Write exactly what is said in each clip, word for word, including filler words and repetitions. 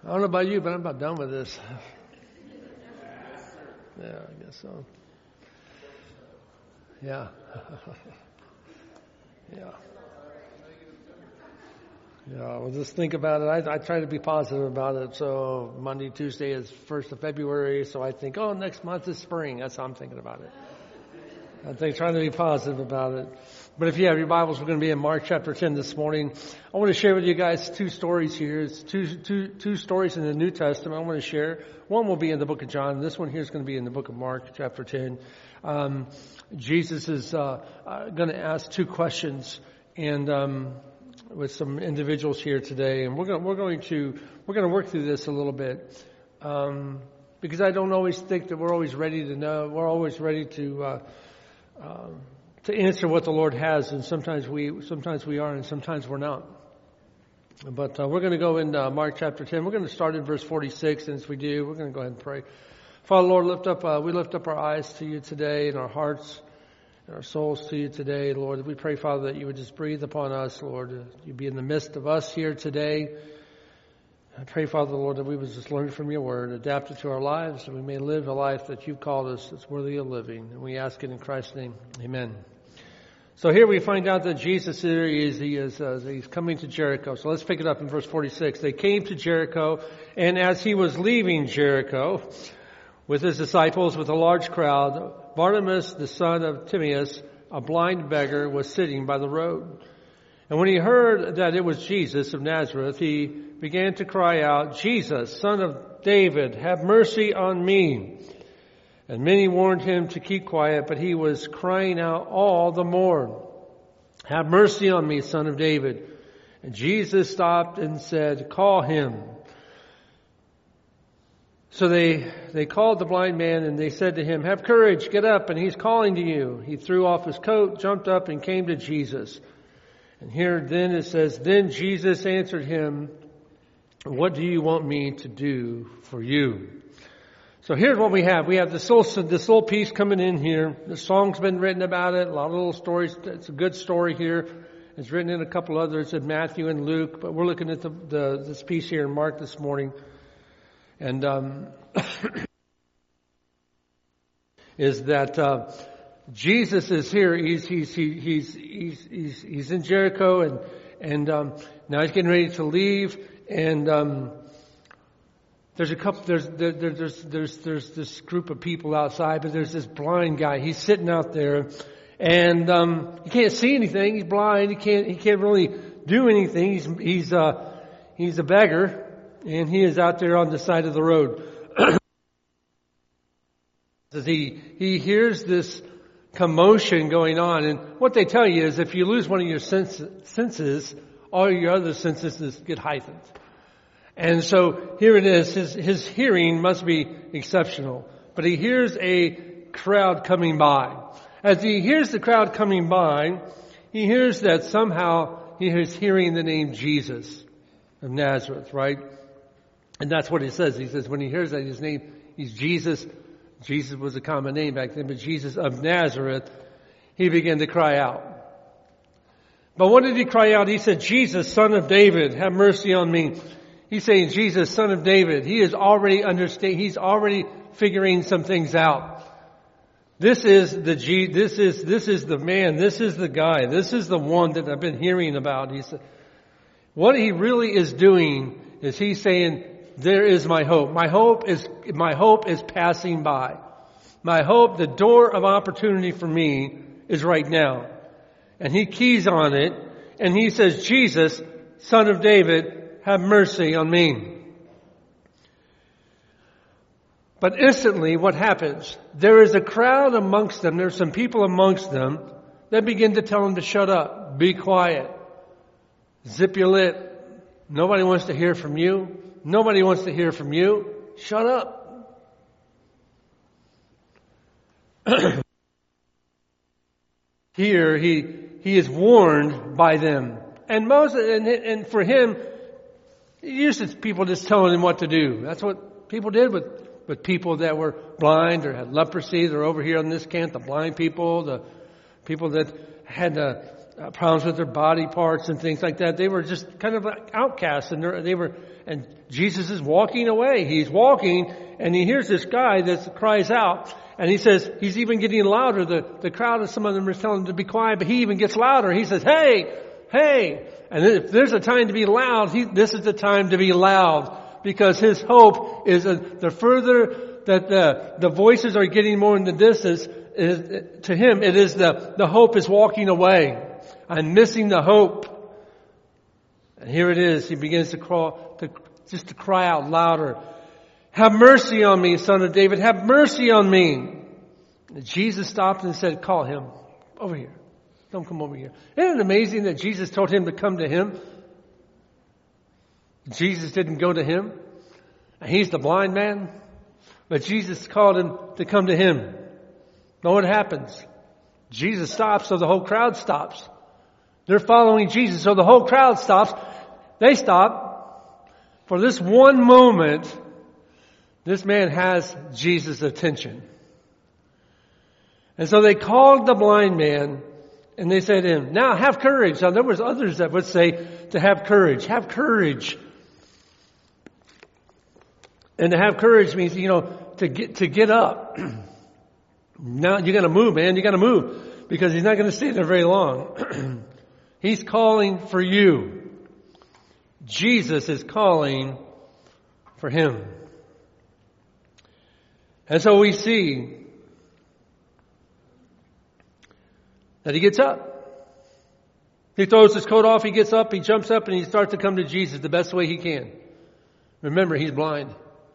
I don't know about you, but I'm about done with this. Yeah, I guess so. Yeah. Yeah. Yeah, well, just think about it. I, I try to be positive about it. So Monday, Tuesday is first of February. So I think, oh, next month is spring. That's how I'm thinking about it. I think trying to be positive about it. But if you have your Bibles, we're going to be in Mark chapter ten this morning. I want to share with you guys two stories here. It's two, two, two stories in the New Testament I want to share. One will be in the book of John. This one here is going to be in the book of Mark chapter ten. Um, Jesus is uh, uh, going to ask two questions, and um, with some individuals here today, and we're going we're going to we're going to work through this a little bit, um, because I don't always think that we're always ready to know. We're always ready to. Uh, um, to answer what the Lord has, and sometimes we sometimes we are, and sometimes we're not. But uh, we're going to go in uh, Mark chapter ten. We're going to start in verse forty-six, and as we do, we're going to go ahead and pray. Father, Lord, lift up. Uh, we lift up our eyes to you today, and our hearts and our souls to you today, Lord. We pray, Father, that you would just breathe upon us, Lord. Uh, you be in the midst of us here today. I pray, Father, Lord, that we would just learn from your word, adapt it to our lives, and we may live a life that you've called us that's worthy of living. And we ask it in Christ's name. Amen. So here we find out that Jesus here is, he is, uh, he's coming to Jericho. So let's pick it up in verse forty-six. They came to Jericho, and as he was leaving Jericho with his disciples, with a large crowd, Bartimaeus, the son of Timaeus, a blind beggar, was sitting by the road. And when he heard that it was Jesus of Nazareth, he began to cry out, "Jesus, Son of David, have mercy on me." And many warned him to keep quiet, but he was crying out all the more, "Have mercy on me, Son of David." And Jesus stopped and said, "Call him." So they, they called the blind man, and they said to him, "Have courage, get up, and he's calling to you." He threw off his coat, jumped up, and came to Jesus. And here then it says, "Then Jesus answered him, 'What do you want me to do for you?'" So here's what we have. We have this little, this little piece coming in here. The song's been written about it. A lot of little stories. It's a good story here. It's written in a couple others in Matthew and Luke. But we're looking at the, the this piece here in Mark this morning. And um, is that uh, Jesus is here. He's he's he, he's he's he's he's in Jericho, and and um, now he's getting ready to leave. And um, There's a couple, there's, there, there's, there's, there's this group of people outside, but there's this blind guy. He's sitting out there, and, um, he can't see anything. He's blind. He can't, he can't really do anything. He's, he's, uh, he's a beggar, and he is out there on the side of the road. he, he hears this commotion going on, and what they tell you is if you lose one of your sense, senses, all your other senses get heightened. And so here it is. His, his hearing must be exceptional. But he hears a crowd coming by. As he hears the crowd coming by, he hears that somehow he is hearing the name Jesus of Nazareth, right? And that's what he says. He says when he hears that his name, he's Jesus. Jesus was a common name back then, but Jesus of Nazareth, he began to cry out. But what did he cry out? He said, "Jesus, Son of David, have mercy on me." He's saying, "Jesus, Son of David." He is already understand. He's already figuring some things out. This is the G. This is this is the man. This is the guy. This is the one that I've been hearing about. He said, what he really is doing is he's saying, "There is my hope. My hope is my hope is passing by. My hope, the door of opportunity for me, is right now." And he keys on it, and he says, "Jesus, Son of David, have mercy on me." But instantly what happens? There is a crowd amongst them. There's some people amongst them that begin to tell him to shut up. Be quiet. Zip your lip. Nobody wants to hear from you. Nobody wants to hear from you. Shut up. Here he, he is warned by them. And Moses, and, and for him, he used to people just telling him what to do. That's what people did with, with people that were blind or had leprosy. They're over here on this camp, the blind people, the people that had a, uh, problems with their body parts and things like that. They were just kind of like outcasts, and they were. And Jesus is walking away. He's walking, and he hears this guy that cries out, and he says he's even getting louder. The the crowd of some of them are telling him to be quiet, but he even gets louder. He says, "Hey, hey!" And if there's a time to be loud, he, this is the time to be loud, because his hope is uh, the further that the the voices are getting more in the distance. Is, to him, it is the the hope is walking away. I'm missing the hope. And here it is. He begins to crawl, to, just to cry out louder. Have mercy on me, Son of David. Have mercy on me. And Jesus stopped and said, call him over here. Don't come over here. Isn't it amazing that Jesus told him to come to him? Jesus didn't go to him. And he's the blind man. But Jesus called him to come to him. Know what happens? Jesus stops, so the whole crowd stops. They're following Jesus, so the whole crowd stops. They stop. For this one moment, this man has Jesus' attention. And so they called the blind man, and they said to him, now have courage. Now there was others that would say to have courage. Have courage. And to have courage means, you know, to get, to get up. Now you got to move, man. You got to move, because he's not going to stay there very long. He's calling for you. Jesus is calling for him. And so we see that he gets up. He throws his coat off, he gets up, he jumps up, and he starts to come to Jesus the best way he can. Remember, he's blind.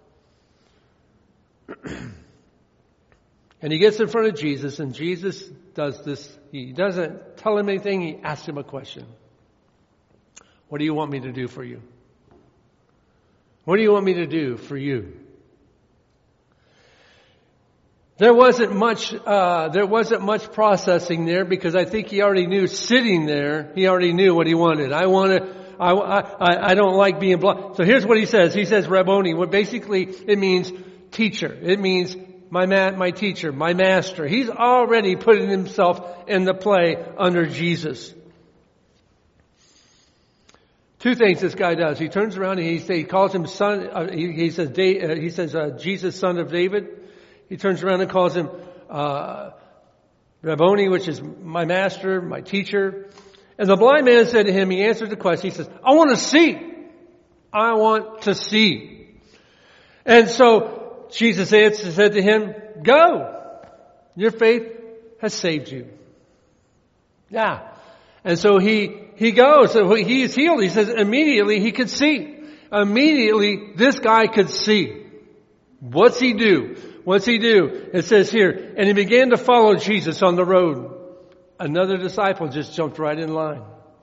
And he gets in front of Jesus, and Jesus does this. He doesn't tell him anything. He asks him a question. What do you want me to do for you? What do you want me to do for you? There wasn't much, uh, there wasn't much processing there, because I think he already knew, sitting there, he already knew what he wanted. I want to, I, I, I don't like being blind. So here's what he says. He says, Rabboni. What basically it means teacher. It means My man, my teacher, my master. He's already putting himself in the play under Jesus. Two things this guy does. He turns around and he, say, he calls him son. Uh, he, he says, uh, he says, uh, Jesus, son of David. He turns around and calls him uh, Rabboni, which is my master, my teacher. And the blind man said to him, he answered the question. He says, I want to see. I want to see. And so Jesus answered, said to him, go. Your faith has saved you. Yeah. And so he, he goes. So he is healed. He says immediately he could see. Immediately this guy could see. What's he do? What's he do? It says here, and he began to follow Jesus on the road. Another disciple just jumped right in line.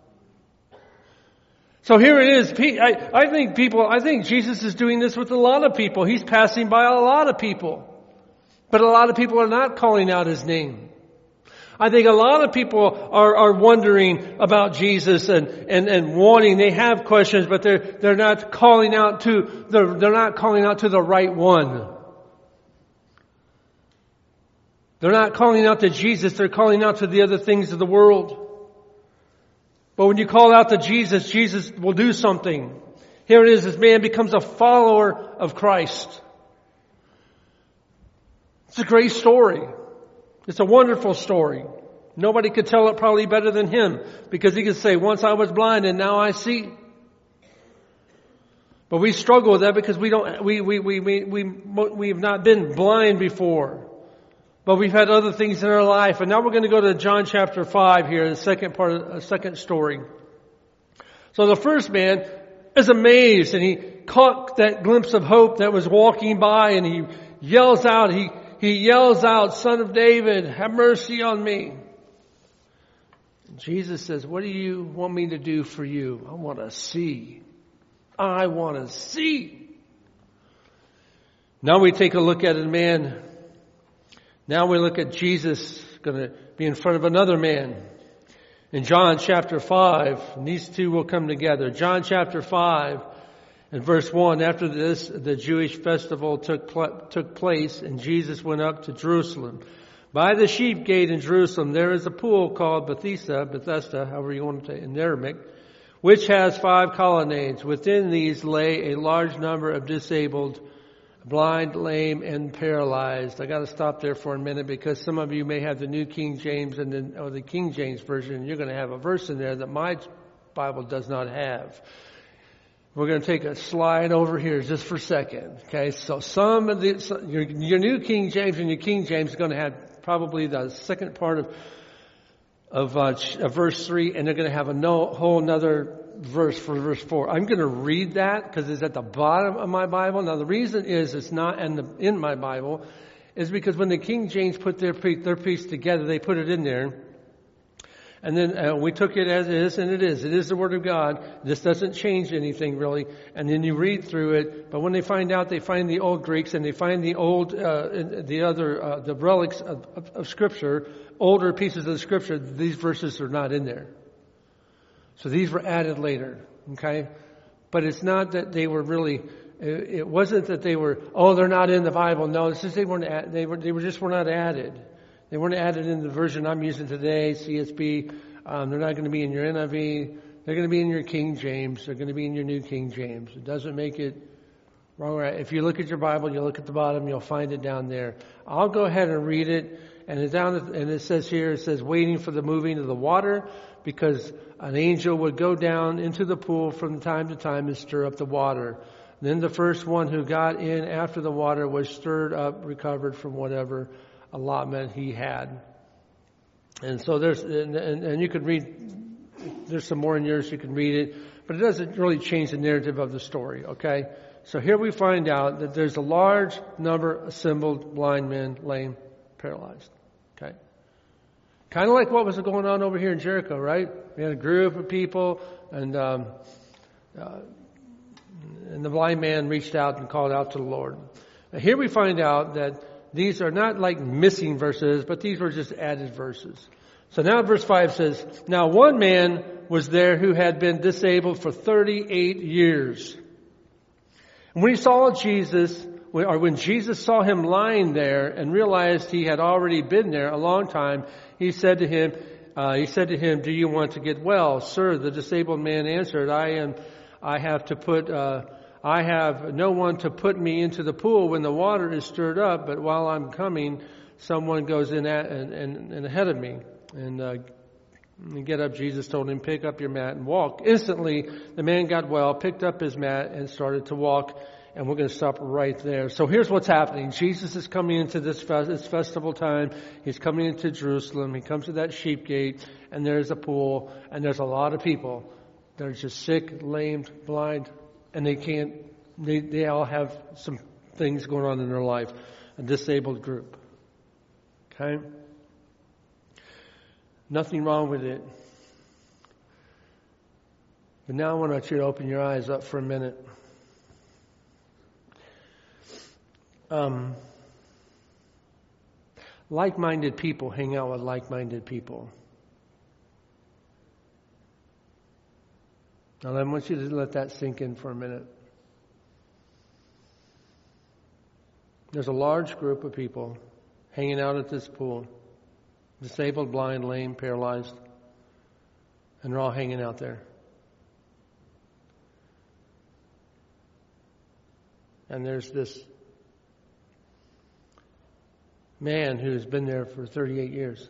So here it is. I, I think people, I think Jesus is doing this with a lot of people. He's passing by a lot of people. But a lot of people are not calling out his name. I think a lot of people are, are wondering about Jesus and, and, and wanting, they have questions, but they're, they're not calling out to the, they're not calling out to the right one. They're not calling out to Jesus. They're calling out to the other things of the world. But when you call out to Jesus, Jesus will do something. Here it is, this man becomes a follower of Christ. It's a great story. It's a wonderful story. Nobody could tell it probably better than him, because he could say, once I was blind and now I see. But we struggle with that because we don't, we, we, we, we, we, we've not been blind before. But we've had other things in our life. And now we're going to go to John chapter five here, the second part of the second story. So the first man is amazed, and he caught that glimpse of hope that was walking by, and he yells out, he, he yells out, Son of David, have mercy on me. And Jesus says, what do you want me to do for you? I want to see. I want to see. Now we take a look at a man. Now we look at Jesus going to be in front of another man. In John chapter five, and these two will come together. John chapter five and verse one, after this, the Jewish festival took pl- took place, and Jesus went up to Jerusalem. By the sheep gate in Jerusalem, there is a pool called Bethesda, Bethesda, however you want to say it in Aramaic, which has five colonnades. Within these lay a large number of disabled, blind, lame, and paralyzed. I got to stop there for a minute because some of you may have the New King James and the, or the King James Version. You're going to have a verse in there that my Bible does not have. We're going to take a slide over here just for a second. Okay, so some of the so your, your New King James and your King James is going to have probably the second part of of, uh, of verse three, and they're going to have a no, whole another verse for verse four. I'm going to read that because it's at the bottom of my Bible. Now the reason is it's not in the in my Bible is because when the King James put their their piece together, they put it in there. And then uh, we took it as it is, and it is. It is the Word of God. This doesn't change anything, really. And then you read through it. But when they find out, they find the old Greeks, and they find the old, uh, the other, uh, the relics of, of, of Scripture, older pieces of the Scripture. These verses are not in there. So these were added later, okay? But it's not that they were really, it wasn't that they were, oh, they're not in the Bible. No, it's just they weren't, they were, they were just were not added. They weren't added in the version I'm using today, C S B. Um, they're not going to be in your N I V. They're going to be in your King James. They're going to be in your New King James. It doesn't make it wrong or right. If you look at your Bible, you look at the bottom, you'll find it down there. I'll go ahead and read it. And it's down, and it says here, it says, waiting for the moving of the water, because an angel would go down into the pool from time to time and stir up the water. Then the first one who got in after the water was stirred up, recovered from whatever allotment he had. And so there's, and, and, and you could read, there's some more in yours, you can read it, but it doesn't really change the narrative of the story, okay? So here we find out that there's a large number assembled, blind men, lame, paralyzed, okay? Kind of like what was going on over here in Jericho, right? We had a group of people, and um, uh, and the blind man reached out and called out to the Lord. Now here we find out that these are not like missing verses, but these were just added verses. So now verse five says, now one man was there who had been disabled for thirty-eight years. And when he saw Jesus, or when Jesus saw him lying there and realized he had already been there a long time, he said to him, uh, he said to him, do you want to get well? Sir, the disabled man answered, I am, I have to put, uh, I have no one to put me into the pool when the water is stirred up, but while I'm coming, someone goes in at, and, and, and ahead of me. And, uh, and get up, Jesus told him, pick up your mat and walk. Instantly, the man got well, picked up his mat, and started to walk. And we're going to stop right there. So here's what's happening. Jesus is coming into this, fest, this festival time. He's coming into Jerusalem. He comes to that sheep gate, and there's a pool, and there's a lot of people that are just sick, lamed, blind, and they can't, they, they all have some things going on in their life. A disabled group. Okay? Nothing wrong with it. But now I want you to open your eyes up for a minute. Um, like-minded people hang out with like-minded people. Now I want you to let that sink in for a minute. There's a large group of people hanging out at this pool. Disabled, blind, lame, paralyzed. And they're all hanging out there. And there's this man who's been there for thirty-eight years.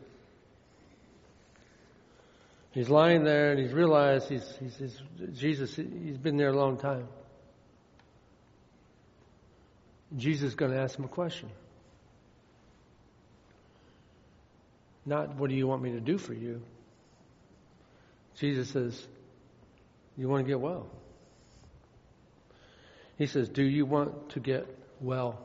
He's lying there and he's realized he's, he's, he's Jesus, he's been there a long time. Jesus is going to ask him a question. Not, what do you want me to do for you? Jesus says, you want to get well? He says, do you want to get well?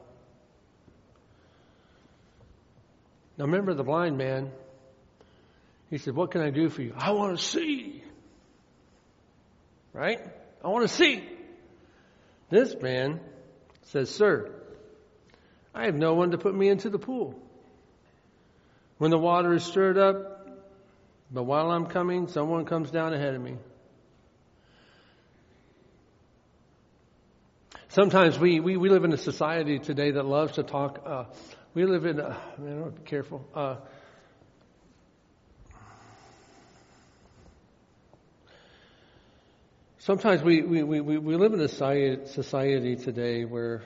Now remember the blind man. He said, what can I do for you? I want to see. Right? I want to see. This man says, sir, I have no one to put me into the pool when the water is stirred up, but while I'm coming, someone comes down ahead of me. Sometimes we, we, we live in a society today that loves to talk uh, We live in, a, man, be careful. Uh, sometimes we, we, we, we live in a society, society today where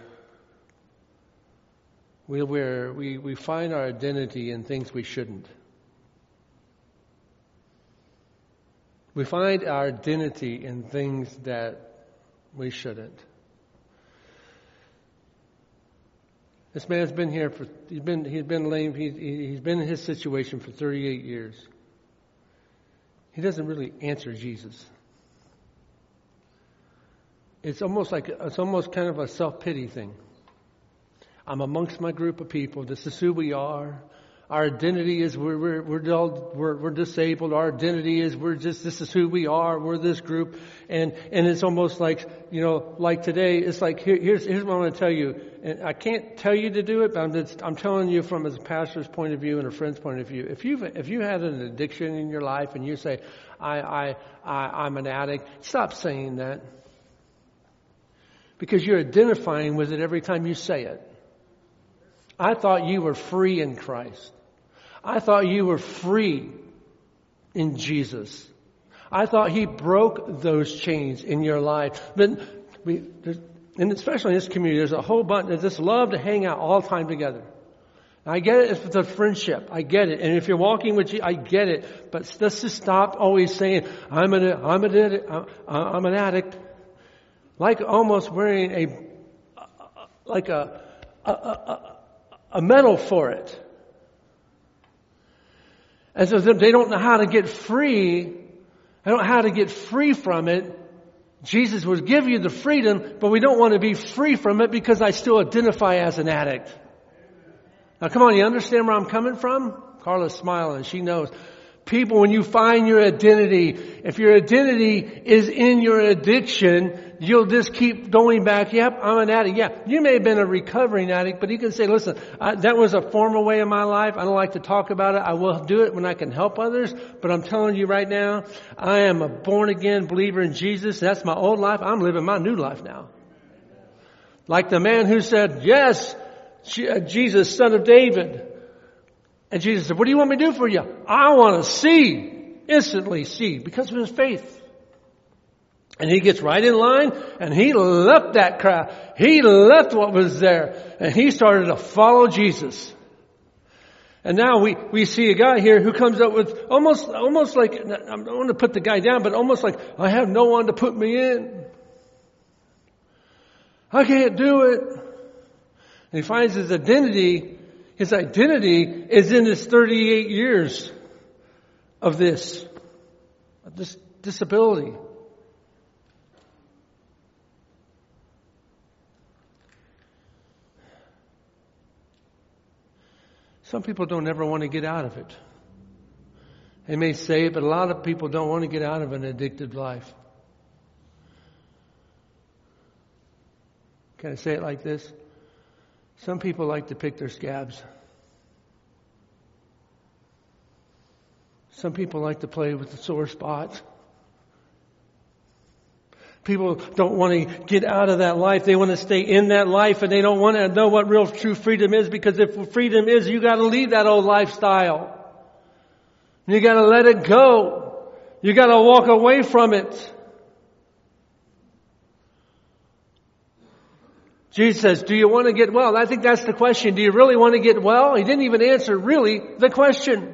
we, where we, we find our identity in things we shouldn't. We find our identity in things that we shouldn't. This man's been here for, he's been, he's been lame, he, he's been in his situation for thirty-eight years. He doesn't really answer Jesus. It's almost like, it's almost kind of a self-pity thing. I'm amongst my group of people. This is who we are. Our identity is we're we're we're, dull, we're we're disabled. Our identity is we're just this is who we are. We're this group, and and it's almost like you know like today. It's like here, here's here's what I want to tell you, and I can't tell you to do it, but I'm just, I'm telling you from a pastor's point of view and a friend's point of view. If you if you had an addiction in your life and you say I I, I I'm an addict, stop saying that, because you're identifying with it every time you say it. I thought you were free in Christ. I thought you were free in Jesus. I thought He broke those chains in your life. But we, and especially in this community, there's a whole bunch that just love to hang out all the time together. I get it. It's a friendship. I get it. And if you're walking with you, I get it. But let's just stop always saying, I'm an, I'm an addict. I'm an addict. Like almost wearing a, like a, a, a, a medal for it. As if they don't know how to get free. They don't know how to get free from it. Jesus would give you the freedom, but we don't want to be free from it because I still identify as an addict. Now come on, you understand where I'm coming from? Carla's smiling. She knows. People, when you find your identity, if your identity is in your addiction, you'll just keep going back. Yep, I'm an addict. Yeah, you may have been a recovering addict, but you can say, listen, I, that was a former way of my life. I don't like to talk about it. I will do it when I can help others. But I'm telling you right now, I am a born-again believer in Jesus. That's my old life. I'm living my new life now. Like the man who said, yes, Jesus, son of David. And Jesus said, what do you want me to do for you? I want to see, instantly see, because of his faith. And he gets right in line, and he left that crowd. He left what was there, and he started to follow Jesus. And now we, we see a guy here who comes up with almost, almost like, I don't want to put the guy down, but almost like, I have no one to put me in. I can't do it. And he finds his identity. His identity is in his thirty-eight years of this, of this disability. Some people don't ever want to get out of it. They may say it, but a lot of people don't want to get out of an addicted life. Can I say it like this? Some people like to pick their scabs. Some people like to play with the sore spots. People don't want to get out of that life. They want to stay in that life, and they don't want to know what real true freedom is, because if freedom is, you got to leave that old lifestyle. You got to let it go. You got to walk away from it. Jesus says, do you want to get well? I think that's the question. Do you really want to get well? He didn't even answer really the question.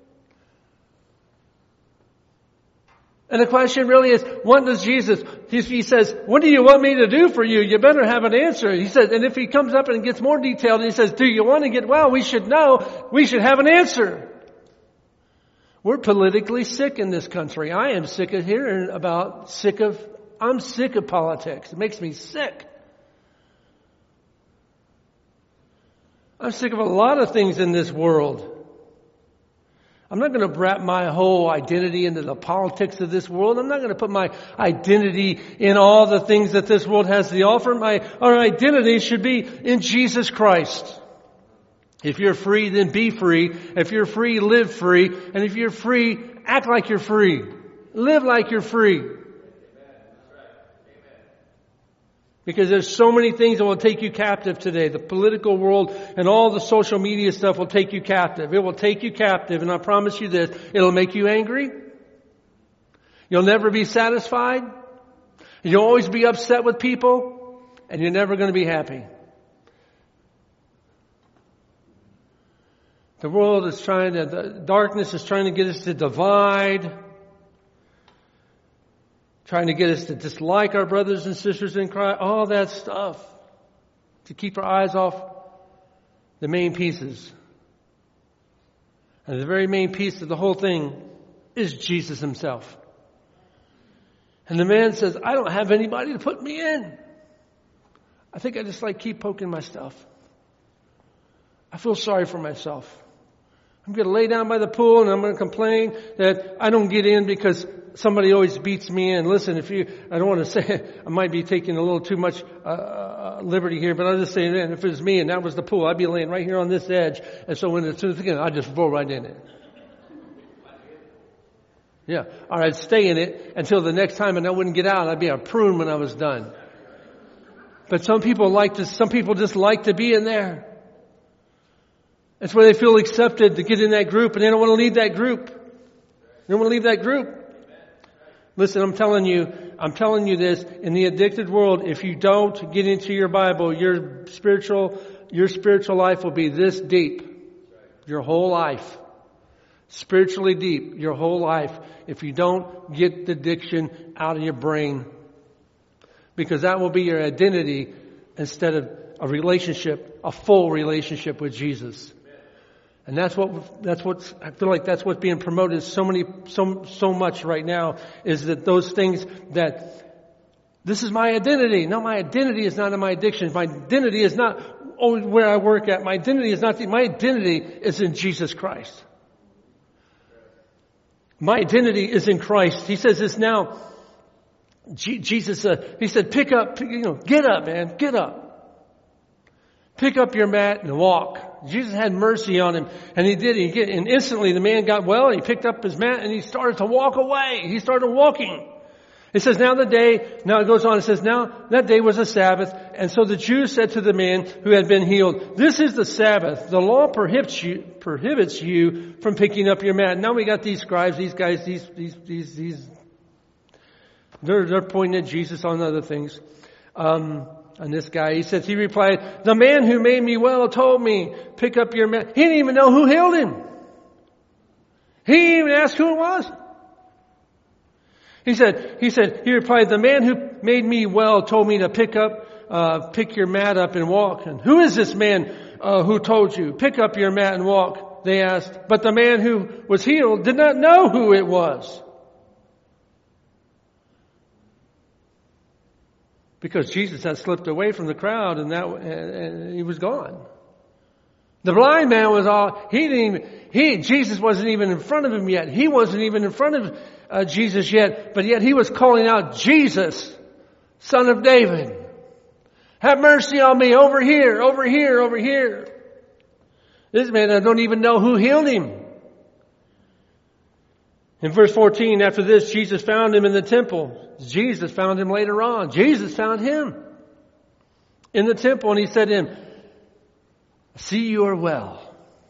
And the question really is, what does Jesus, he says, what do you want me to do for you? You better have an answer. He says, and if he comes up and gets more detailed and he says, do you want to get well? We should know. We should have an answer. We're politically sick in this country. I am sick of hearing about sick of, I'm sick of politics. It makes me sick. I'm sick of a lot of things in this world. I'm not going to wrap my whole identity into the politics of this world. I'm not going to put my identity in all the things that this world has to offer. My, our identity should be in Jesus Christ. If you're free, then be free. If you're free, live free. And if you're free, act like you're free. Live like you're free. Because there's so many things that will take you captive today. The political world and all the social media stuff will take you captive. It will take you captive, and I promise you this, it'll make you angry. You'll never be satisfied. You'll always be upset with people, and you're never going to be happy. The world is trying to, the darkness is trying to get us to divide, trying to get us to dislike our brothers and sisters in Christ, all that stuff, to keep our eyes off the main pieces. And the very main piece of the whole thing is Jesus himself. And the man says, I don't have anybody to put me in. I think I just like keep poking myself. I feel sorry for myself. I'm going to lay down by the pool and I'm going to complain that I don't get in because somebody always beats me in. Listen, if you, I don't want to say, I might be taking a little too much uh, liberty here, but I'll just say, man, if it was me and that was the pool, I'd be laying right here on this edge. And so when it's again, I'd just roll right in it. Yeah. Or I'd stay in it until the next time and I wouldn't get out. I'd be a prune when I was done. But some people like to, some people just like to be in there. That's where they feel accepted to get in that group, and they don't want to leave that group. They don't want to leave that group. Listen, I'm telling you, I'm telling you this, in the addicted world, if you don't get into your Bible, your spiritual, your spiritual life will be this deep. Your whole life. Spiritually deep, your whole life, if you don't get the addiction out of your brain. Because that will be your identity instead of a relationship, a full relationship with Jesus. And that's what, that's what's, I feel like that's what's being promoted so many, so, so much right now, is that those things that, this is my identity. No, my identity is not in my addiction. My identity is not oh, where I work at. My identity is not, the, my identity is in Jesus Christ. My identity is in Christ. He says this now, G- Jesus, uh, he said, pick up, you know, get up, man, get up. Pick up your mat and walk. Jesus had mercy on him, and he did. He get, and instantly the man got well. He picked up his mat and he started to walk away. He started walking. It says, now the day, now it goes on, it says, now that day was a Sabbath. And so the Jews said to the man who had been healed, this is the Sabbath. The law prohibits you, prohibits you from picking up your mat. Now we got these scribes, these guys, these, these, these, these, they're, they're pointing at Jesus on other things. Um, And this guy, he says, he replied, the man who made me well told me, pick up your mat. He didn't even know who healed him. He didn't even ask who it was. He said, he said, he replied, the man who made me well told me to pick up, uh, pick your mat up and walk. And who is this man, uh, who told you, pick up your mat and walk? They asked. But the man who was healed did not know who it was. Because Jesus had slipped away from the crowd and that, and, and he was gone. The blind man was all, he didn't even, he, Jesus wasn't even in front of him yet. He wasn't even in front of uh, Jesus yet, but yet he was calling out, Jesus, Son of David, have mercy on me, over here, over here, over here. This man, I don't even know who healed him. In verse fourteen, after this, Jesus found him in the temple. Jesus found him later on. Jesus found him in the temple, and he said to him, see, you are well.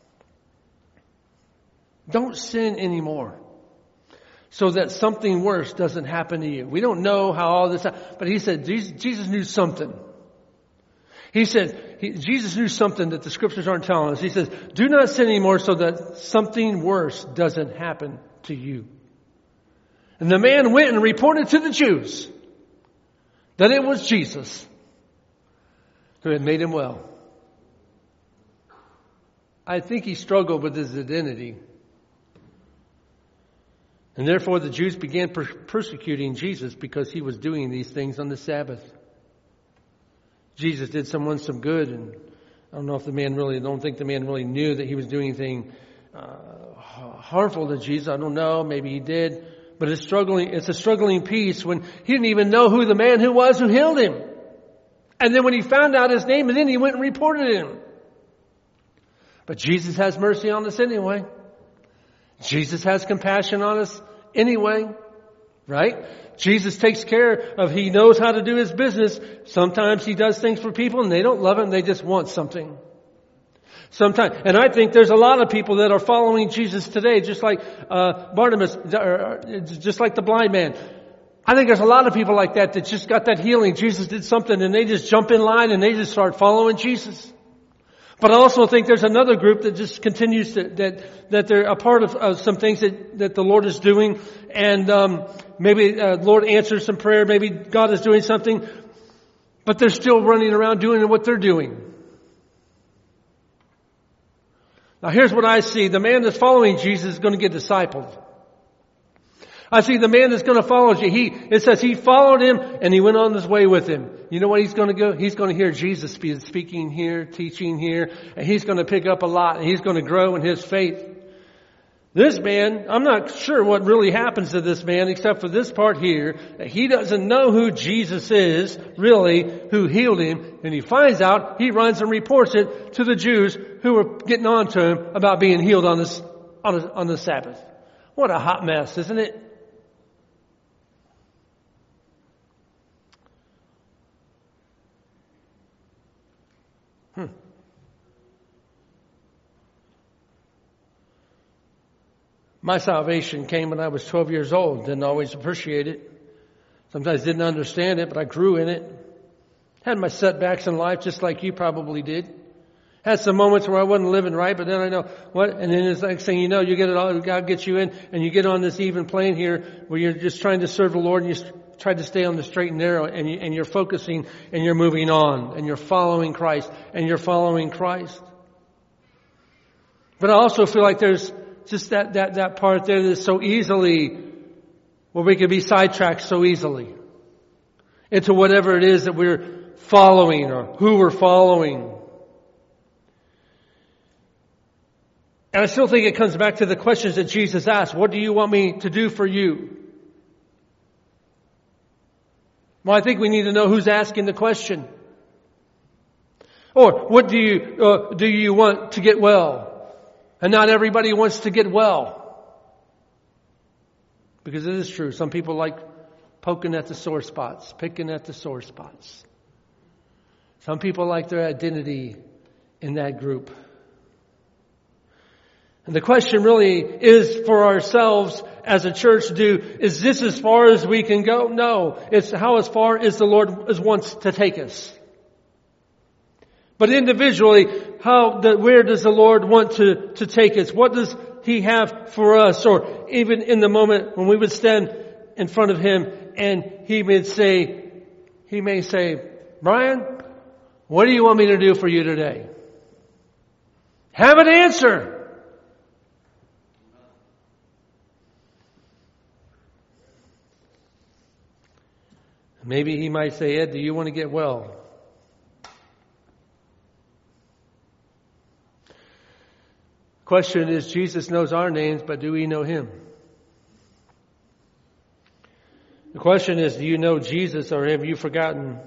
Don't sin anymore so that something worse doesn't happen to you. We don't know how all this happened, but he said Jesus knew something. He said, he, Jesus knew something that the scriptures aren't telling us. He says, do not sin anymore so that something worse doesn't happen to you. And the man went and reported to the Jews that it was Jesus who had made him well. I think he struggled with his identity. And therefore the Jews began per- persecuting Jesus because he was doing these things on the Sabbath. Jesus did someone some good, and I don't know if the man really, I don't think the man really knew that he was doing anything uh, harmful to Jesus. I don't know, maybe he did. But it's struggling, it's a struggling piece when he didn't even know who the man who was who healed him. And then when he found out his name, and then he went and reported him. But Jesus has mercy on us anyway. Jesus has compassion on us anyway. Right? Jesus takes care of, He knows how to do His business. Sometimes He does things for people and they don't love Him, they just want something. Sometimes, and I think there's a lot of people that are following Jesus today, just like uh Barnabas, or just like the blind man. I think there's a lot of people like that that just got that healing. Jesus did something and they just jump in line and they just start following Jesus. But I also think there's another group that just continues to, that, that they're a part of, of some things that, that the Lord is doing. And, um, maybe, uh, Lord answers some prayer. Maybe God is doing something, but they're still running around doing what they're doing. Now here's what I see. The man that's following Jesus is going to get discipled. I see the man that's going to follow you. He, it says he followed Him and he went on his way with Him. You know what he's going to go? He's going to hear Jesus speaking here, teaching here, and he's going to pick up a lot and he's going to grow in his faith. This man, I'm not sure what really happens to this man except for this part here. He doesn't know who Jesus is, really, who healed him, and he finds out, he runs and reports it to the Jews who are getting on to him about being healed on this, on, a, on the Sabbath. What a hot mess, isn't it? Hmm. My salvation came when I was twelve years old. Didn't always appreciate it. Sometimes didn't understand it, but I grew in it. Had my setbacks in life just like you probably did. Had some moments where I wasn't living right, but then I know what, and then it's like saying, you know, you get it all, God gets you in, and you get on this even plane here where you're just trying to serve the Lord and you try to stay on the straight and narrow, and, you, and you're focusing and you're moving on and you're following Christ and you're following Christ. But I also feel like there's just that, that, that part there that's so easily, where we can be sidetracked so easily into whatever it is that we're following or who we're following. And I still think it comes back to the questions that Jesus asked. What do you want me to do for you? Well, I think we need to know who's asking the question. Or what do you, uh, do you want to get well? And not everybody wants to get well. Because it is true. Some people like poking at the sore spots, picking at the sore spots. Some people like their identity in that group. And the question really is for ourselves as a church do, is this as far as we can go? No. It's how as far as the Lord is wants to take us. But individually, how, the, where does the Lord want to, to take us? What does He have for us? Or even in the moment when we would stand in front of Him and He may say, He may say, Brian, what do you want me to do for you today? Have an answer. Maybe He might say, Ed, do you want to get well? Question is, Jesus knows our names, but do we know Him? The question is, do you know Jesus or have you forgotten?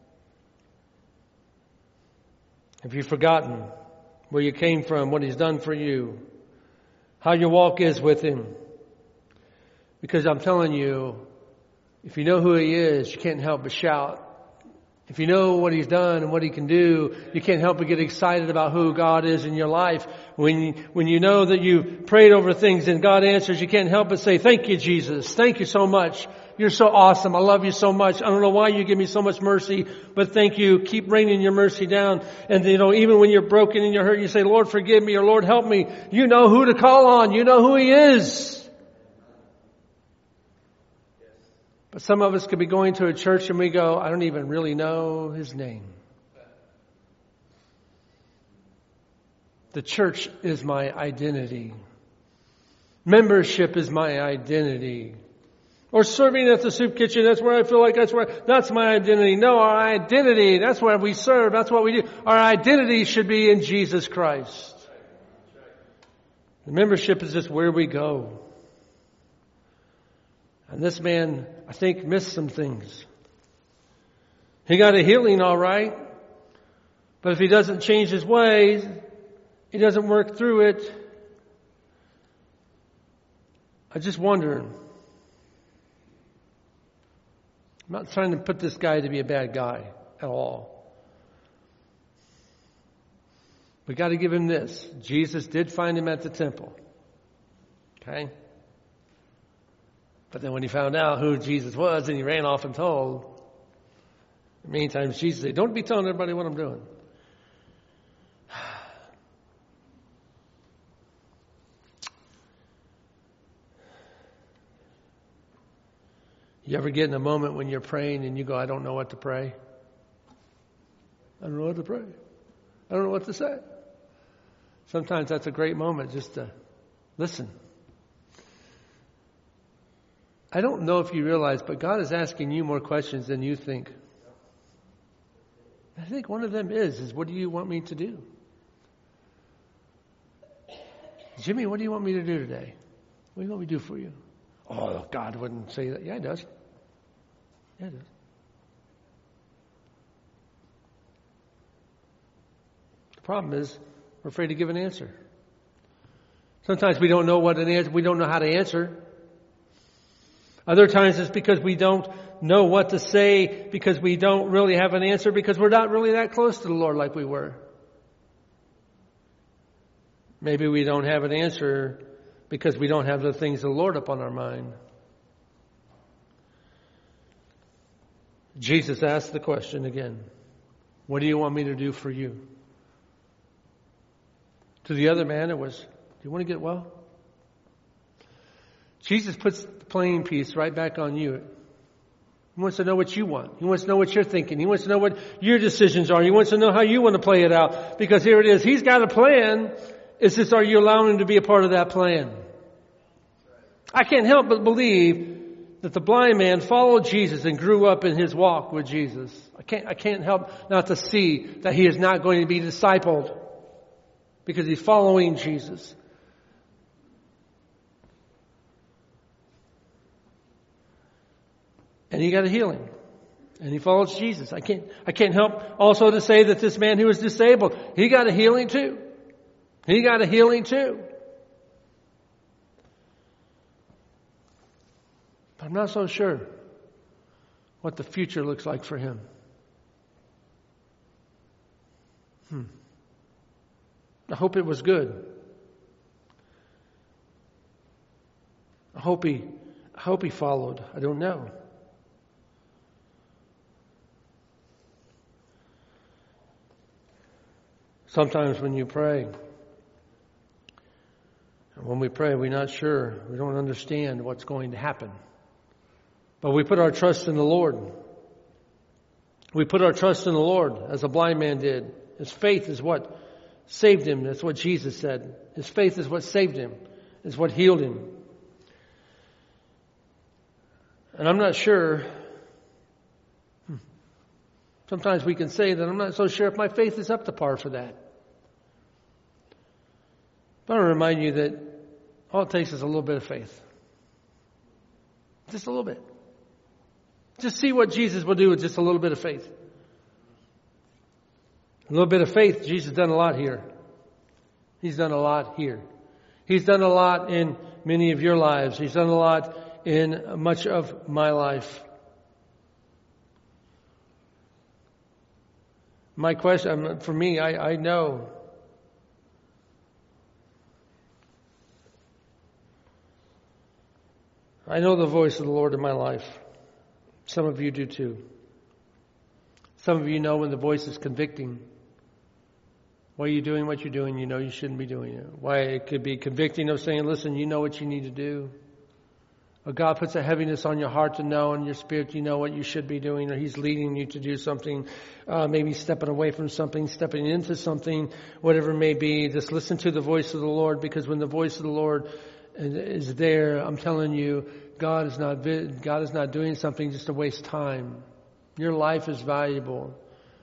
Have you forgotten where you came from, what He's done for you, how your walk is with Him? Because I'm telling you, if you know who He is, you can't help but shout. If you know what He's done and what He can do, you can't help but get excited about who God is in your life. When you, when you know that you prayed over things and God answers, you can't help but say, thank you, Jesus. Thank you so much. You're so awesome. I love you so much. I don't know why you give me so much mercy, but thank you. Keep raining your mercy down. And you know, even when you're broken and you're hurt, you say, Lord, forgive me, or Lord, help me. You know who to call on. You know who He is. But some of us could be going to a church and we go, I don't even really know His name. The church is my identity. Membership is my identity. Or serving at the soup kitchen, that's where I feel like that's where, that's my identity. No, our identity, that's where we serve, that's what we do. Our identity should be in Jesus Christ. The membership is just where we go. And this man, I think, missed some things. He got a healing all right. But if he doesn't change his ways, he doesn't work through it. I just wonder, I'm not trying to put this guy to be a bad guy at all. We got to give him this. Jesus did find him at the temple. Okay? But then when he found out who Jesus was and he ran off and told, many times Jesus said, don't be telling everybody what I'm doing. You ever get in a moment when you're praying and you go, I don't know what to pray? I don't know what to pray. I don't know what to say. Sometimes that's a great moment just to listen. I don't know if you realize, but God is asking you more questions than you think. I think one of them is, is what do you want me to do? Jimmy, what do you want me to do today? What do you want me to do for you? Oh, God wouldn't say that. Yeah, he does. Yeah, he does. The problem is we're afraid to give an answer. Sometimes we don't know what an answer, we don't know how to answer. Other times it's because we don't know what to say, because we don't really have an answer, because we're not really that close to the Lord like we were. Maybe we don't have an answer because we don't have the things of the Lord up on our mind. Jesus asked the question again, what do you want me to do for you? To the other man it was, do you want to get well? Jesus puts the playing piece right back on you. He wants to know what you want. He wants to know what you're thinking. He wants to know what your decisions are. He wants to know how you want to play it out. Because here it is. He's got a plan. It's just, are you allowing him to be a part of that plan? I can't help but believe that the blind man followed Jesus and grew up in his walk with Jesus. I can't, I can't help not to see that he is not going to be discipled because he's following Jesus. And he got a healing. And he follows Jesus. I can't, I can't help also to say that this man who was disabled, he got a healing too. He got a healing too. But I'm not so sure what the future looks like for him. Hmm. I hope it was good. I hope he, I hope he followed. I don't know. Sometimes when you pray, when we pray, we're not sure. We don't understand what's going to happen. But we put our trust in the Lord. We put our trust in the Lord as a blind man did. His faith is what saved him. That's what Jesus said. His faith is what saved him. Is what healed him. And I'm not sure. Sometimes we can say that I'm not so sure if my faith is up to par for that. But I want to remind you that all it takes is a little bit of faith. Just a little bit. Just see what Jesus will do with just a little bit of faith. A little bit of faith, Jesus has done a lot here. He's done a lot here. He's done a lot in many of your lives. He's done a lot in much of my life. My question, for me, I, I know I know the voice of the Lord in my life. Some of you do too. Some of you know when the voice is convicting. Why are you doing what you're doing? You know you shouldn't be doing it. Why it could be convicting of saying, listen, you know what you need to do. Or God puts a heaviness on your heart to know, and your spirit, you know what you should be doing, or He's leading you to do something, uh, maybe stepping away from something, stepping into something, whatever it may be. Just listen to the voice of the Lord, because when the voice of the Lord is there, I'm telling you, God is not God is not doing something just to waste time. Your life is valuable,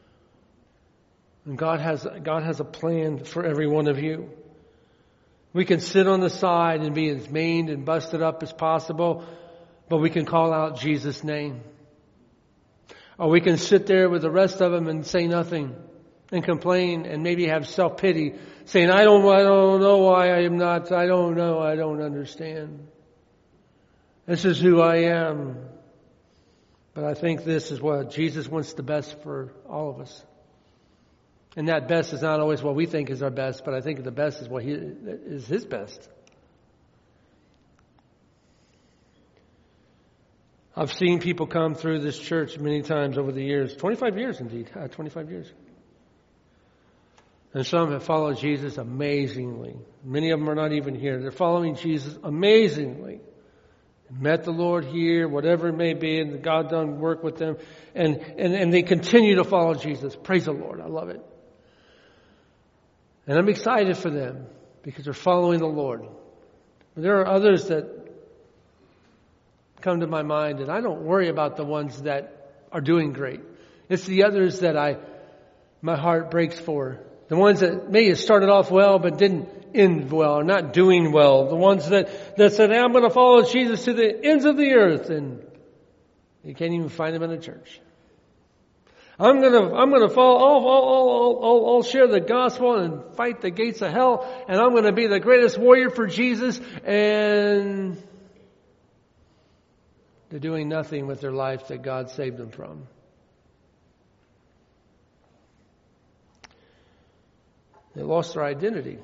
and God has God has a plan for every one of you. We can sit on the side and be as maimed and busted up as possible, but we can call out Jesus' name. Or we can sit there with the rest of them and say nothing and complain and maybe have self-pity, saying, I don't, I don't know why I am not, I don't know, I don't understand. This is who I am. But I think this is what Jesus wants the best for all of us. And that best is not always what we think is our best, but I think the best is what he is his best. I've seen people come through this church many times over the years, twenty-five years indeed, uh, twenty-five years. And some have followed Jesus amazingly. Many of them are not even here. They're following Jesus amazingly. Met the Lord here, whatever it may be, and God done work with them. And, and, and they continue to follow Jesus. Praise the Lord. I love it. And I'm excited for them because they're following the Lord. But there are others that come to my mind, and I don't worry about the ones that are doing great. It's the others that I, my heart breaks for. The ones that may have started off well but didn't end well, or not doing well. The ones that, that said, hey, I'm going to follow Jesus to the ends of the earth, and you can't even find them in a church. I'm going to, I'm going to follow, I'll, I'll, I'll, I'll share the gospel and fight the gates of hell, and I'm going to be the greatest warrior for Jesus, and they're doing nothing with their life that God saved them from. They lost their identity.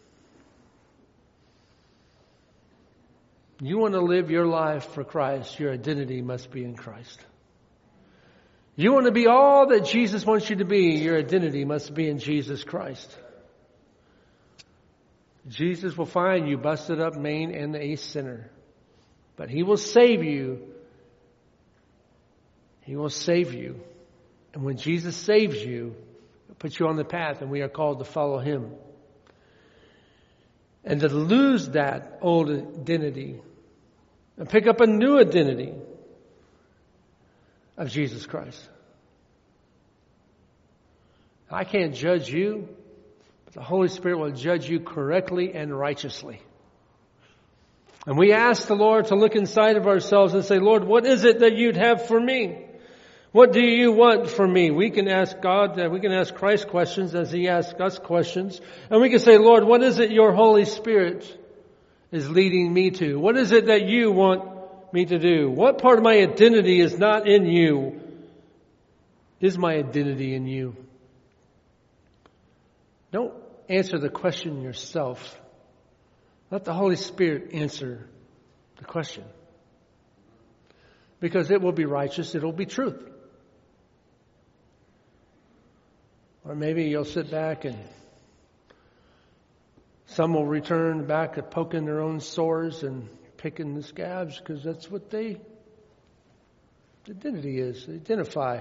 You want to live your life for Christ, your identity must be in Christ. You want to be all that Jesus wants you to be, your identity must be in Jesus Christ. Jesus will find you busted up, Main, and a sinner. But He will save you. He will save you. And when Jesus saves you, He'll put you on the path, and we are called to follow Him. And to lose that old identity and pick up a new identity of Jesus Christ. I can't judge you, but the Holy Spirit will judge you correctly and righteously. And we ask the Lord to look inside of ourselves and say, Lord, what is it that you'd have for me? What do you want from me? We can ask God, we can ask Christ questions as He asks us questions. And we can say, Lord, what is it your Holy Spirit is leading me to? What is it that you want me to do? What part of my identity is not in you? Is my identity in you? Don't answer the question yourself. Let the Holy Spirit answer the question. Because it will be righteous, it will be truth. Or maybe you'll sit back and some will return back at poking their own sores and picking the scabs because that's what they identity is. They identify.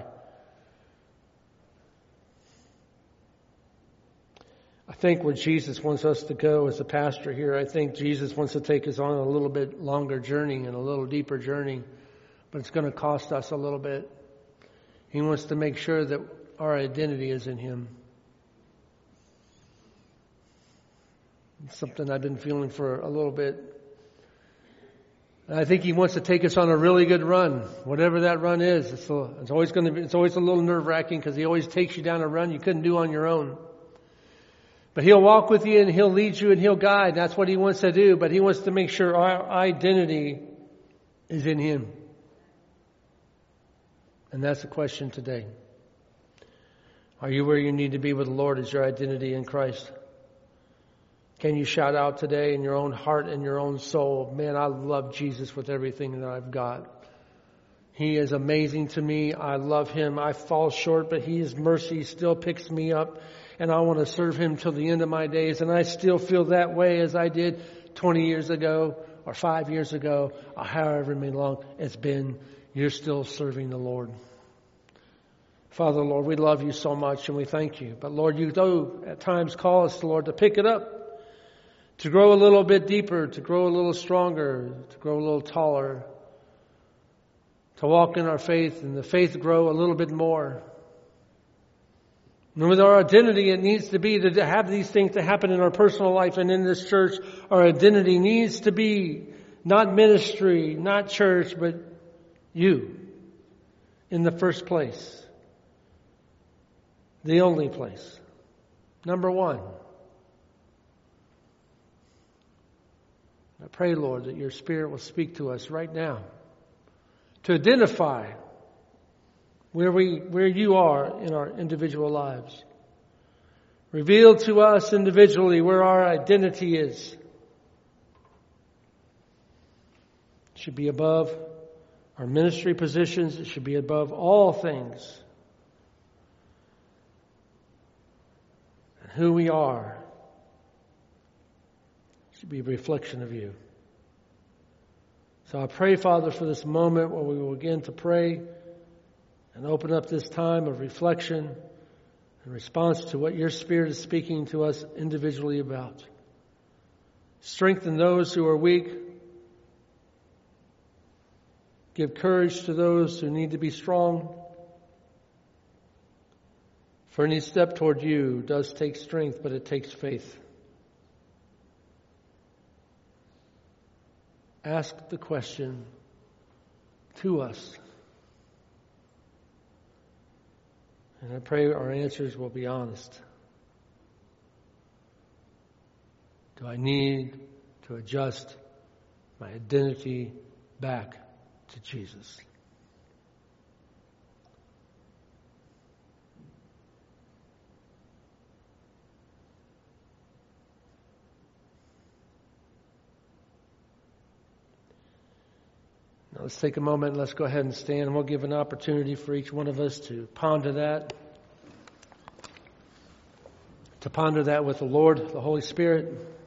I think where Jesus wants us to go as a pastor here, I think Jesus wants to take us on a little bit longer journey and a little deeper journey, but it's going to cost us a little bit. He wants to make sure that our identity is in Him. It's something I've been feeling for a little bit. And I think He wants to take us on a really good run, whatever that run is. It's, a, it's always going to be. It's always a little nerve-wracking because He always takes you down a run you couldn't do on your own. But He'll walk with you and He'll lead you and He'll guide. That's what He wants to do. But He wants to make sure our identity is in Him. And that's the question today. Are you where you need to be with the Lord? Is your identity in Christ? Can you shout out today in your own heart and your own soul, man, I love Jesus with everything that I've got. He is amazing to me. I love Him. I fall short, but His mercy still picks me up. And I want to serve Him till the end of my days. And I still feel that way as I did twenty years ago or five years ago, or however many long it's been. You're still serving the Lord. Father, Lord, we love You so much and we thank You. But Lord, You do at times call us, Lord, to pick it up, to grow a little bit deeper, to grow a little stronger, to grow a little taller, to walk in our faith and the faith grow a little bit more. And with our identity, it needs to be to have these things to happen in our personal life and in this church. Our identity needs to be not ministry, not church, but You in the first place. The only place. Number one. I pray, Lord, that Your Spirit will speak to us right now to identify where we, where you are in our individual lives. Reveal to us individually where our identity is. It should be above our ministry positions. It should be above all things. And who we are should be a reflection of you. So I pray, Father, for this moment where we will begin to pray and open up this time of reflection in response to what your Spirit is speaking to us individually about. Strengthen those who are weak. Give courage to those who need to be strong. For any step toward you does take strength, but it takes faith. Ask the question to us. And I pray our answers will be honest. Do I need to adjust my identity back to Jesus? Now let's take a moment and let's go ahead and stand, and we'll give an opportunity for each one of us to ponder that. To ponder that with the Lord, the Holy Spirit.